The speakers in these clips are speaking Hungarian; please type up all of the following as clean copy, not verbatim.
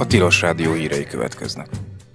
Tilos Rádió hírei következnek.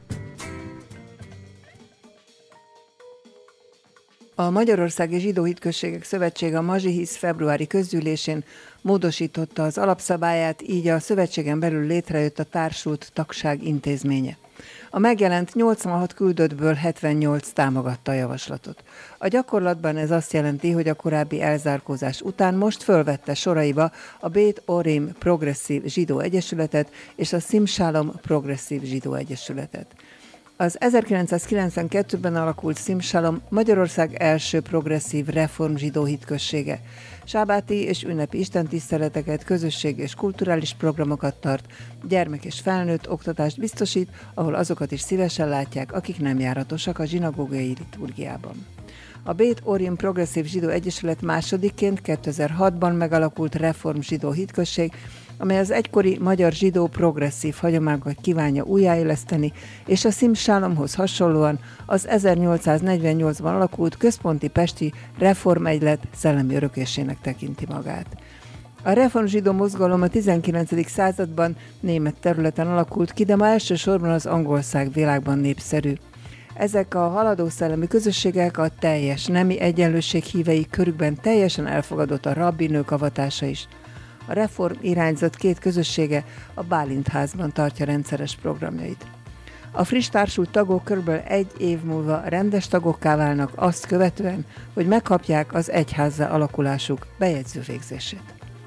A Magyarországi Zsidó Hitközségek Szövetsége a Mazsihisz februári közgyűlésén módosította az alapszabályát, így a szövetségen belül létrejött a társult tagság intézménye. A megjelent 86 küldöttből 78 támogatta a javaslatot. A gyakorlatban ez azt jelenti, hogy a korábbi elzárkózás után most fölvette soraiba a Bét Orim Progresszív Zsidó Egyesületet és a Szimsálom Progresszív Zsidó Egyesületet. Az 1992-ben alakult Szimsálom Magyarország első progresszív reform zsidó hitközsége. Sábáti és ünnepi istentiszteleteket, közösség és kulturális programokat tart, gyermek és felnőtt oktatást biztosít, ahol azokat is szívesen látják, akik nem járatosak a zsinagógai liturgiában. A Bét Orim Progresszív Zsidó Egyesület másodikként 2006-ban megalakult reform zsidó hitközség, amely az egykori magyar zsidó progresszív hagyományokat kívánja újjáéleszteni, és a Szimsálomhoz hasonlóan az 1848-ban alakult központi pesti reformegylet szellemi örökésének tekinti magát. A reformzsidó mozgalom a 19. században német területen alakult ki, de ma elsősorban az angolszág világban népszerű. Ezek a haladó szellemi közösségek a teljes nemi egyenlőség hívei, körükben teljesen elfogadott a rabbinők avatása is. A reform irányzat két közössége a Bálint-házban tartja rendszeres programjait. A friss társult tagok körülbelül egy év múlva rendes tagokká válnak, azt követően, hogy megkapják az egyházzá alakulásuk bejegyző végzését.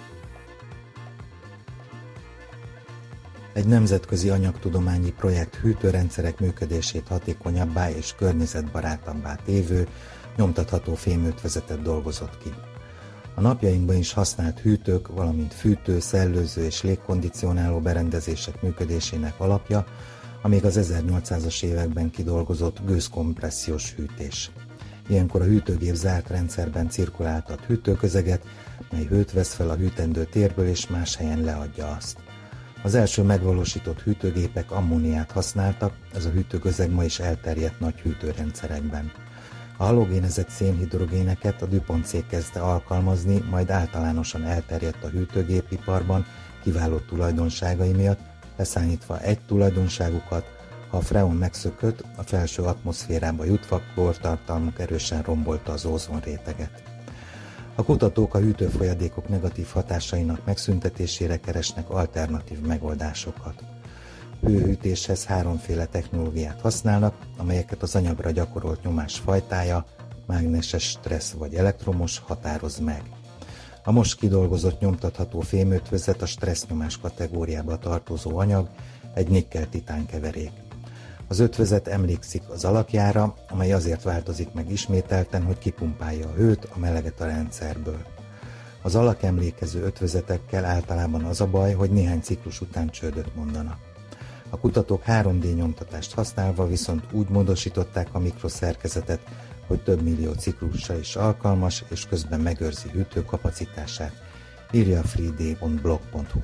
Egy nemzetközi anyagtudományi projekt hűtőrendszerek működését hatékonyabbá és környezetbarátabbá tévő, nyomtatható fémötvezetet dolgozott ki. A napjainkban is használt hűtők, valamint fűtő, szellőző és légkondicionáló berendezések működésének alapja, amíg az 1800-as években kidolgozott gőzkompressziós hűtés. Ilyenkor a hűtőgép zárt rendszerben cirkuláltat hűtőközeget, mely hőt vesz fel a hűtendő térből és más helyen leadja azt. Az első megvalósított hűtőgépek ammóniát használtak, ez a hűtőközeg ma is elterjedt nagy hűtőrendszerekben. A halogénezett szénhidrogéneket a DuPont cég kezdte alkalmazni, majd általánosan elterjedt a hűtőgépiparban kiváló tulajdonságai miatt, leszámítva egy tulajdonságukat, ha a freon megszökött, a felső atmoszférába jutva klórtartalmuk erősen rombolta az ózonréteget. A kutatók a hűtőfolyadékok negatív hatásainak megszüntetésére keresnek alternatív megoldásokat. Hőhűtéshez háromféle technológiát használnak, amelyeket az anyagra gyakorolt nyomás fajtája, mágneses stressz vagy elektromos határoz meg. A most kidolgozott nyomtatható fémötvözet a stressznyomás kategóriába tartozó anyag, egy nikkel-titán keverék. Az ötvözet emlékszik az alakjára, amely azért változik meg ismételten, hogy kipumpálja a hőt, a meleget a rendszerből. Az alakemlékező ötvözetekkel általában az a baj, hogy néhány ciklus után csődöt mondanak. A kutatók 3D nyomtatást használva viszont úgy módosították a mikroszerkezetet, hogy több millió ciklusra is alkalmas, és közben megőrzi hűtőkapacitását, írja a freeday.blog.hu.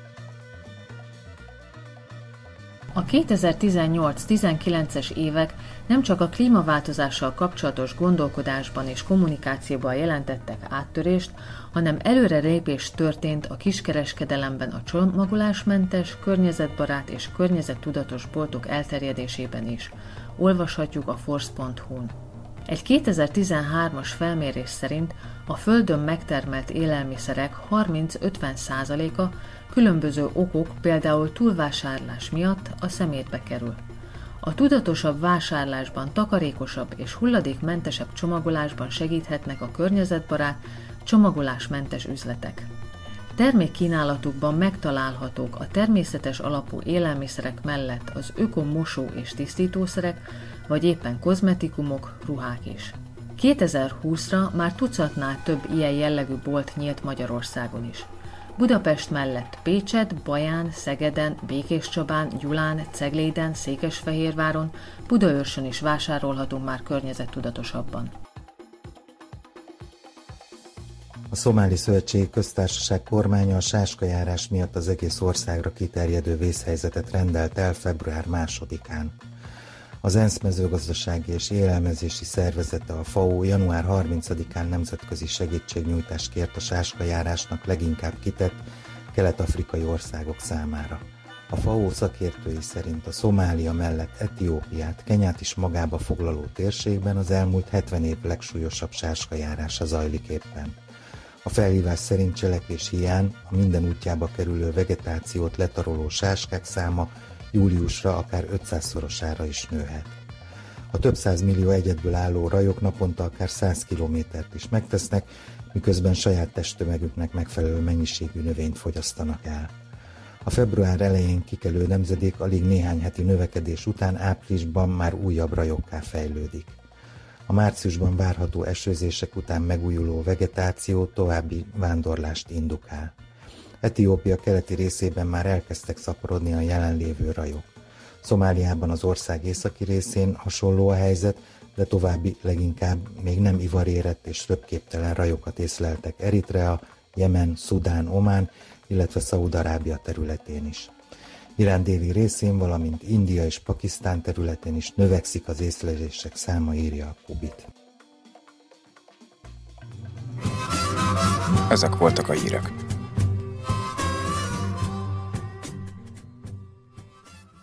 A 2018-19-es évek nem csak a klímaváltozással kapcsolatos gondolkodásban és kommunikációban jelentettek áttörést, hanem előrelépés történt a kiskereskedelemben a csomagolásmentes, környezetbarát és környezettudatos boltok elterjedésében is. Olvashatjuk a force.hu-n. Egy 2013-as felmérés szerint a Földön megtermelt élelmiszerek 30-50%-a különböző okok, például túlvásárlás miatt a szemétbe kerül. A tudatosabb vásárlásban, takarékosabb és hulladékmentesebb csomagolásban segíthetnek a környezetbarát, csomagolásmentes üzletek. Termékkínálatukban megtalálhatók a természetes alapú élelmiszerek mellett az ökomosó és tisztítószerek, vagy éppen kozmetikumok, ruhák is. 2020-ra már tucatnál több ilyen jellegű bolt nyílt Magyarországon is. Budapest mellett Pécset, Baján, Szegeden, Békéscsabán, Gyulán, Cegléden, Székesfehérváron, Budaörsön is vásárolhatunk már környezettudatosabban. A Szomáli Szövetségi Köztársaság kormánya a sáskajárás miatt az egész országra kiterjedő vészhelyzetet rendelt el február 2-án. Az ENSZ mezőgazdasági és élelmezési szervezete, a FAO január 30-án nemzetközi segítségnyújtást kért a sáskajárásnak leginkább kitett kelet-afrikai országok számára. A FAO szakértői szerint a Szomália mellett Etiópiát, Kenyát is magába foglaló térségben az elmúlt 70 év legsúlyosabb sáskajárása zajlik éppen. A felhívás szerint cselekvés hiány a minden útjába kerülő vegetációt letaroló sáskák száma júliusra akár 500-szorosára is nőhet. A több 100 millió egyedből álló rajok naponta akár 100 kilométert is megtesznek, miközben saját testtömegüknek megfelelő mennyiségű növényt fogyasztanak el. A február elején kikelő nemzedék alig néhány heti növekedés után áprilisban már újabb rajokká fejlődik. A márciusban várható esőzések után megújuló vegetáció további vándorlást indukál. Etiópia keleti részében már elkezdtek szaporodni a jelenlévő rajok. Szomáliában, az ország északi részén hasonló a helyzet, de további leginkább még nem ivarérett és röpképtelen rajokat észleltek Eritrea, Jemen, Szudán, Omán, illetve Szaúd-Arábia területén is. Irán déli részén, valamint India és Pakisztán területén is növekszik az észlelések száma, írja a Kubit. Ezek voltak a hírek.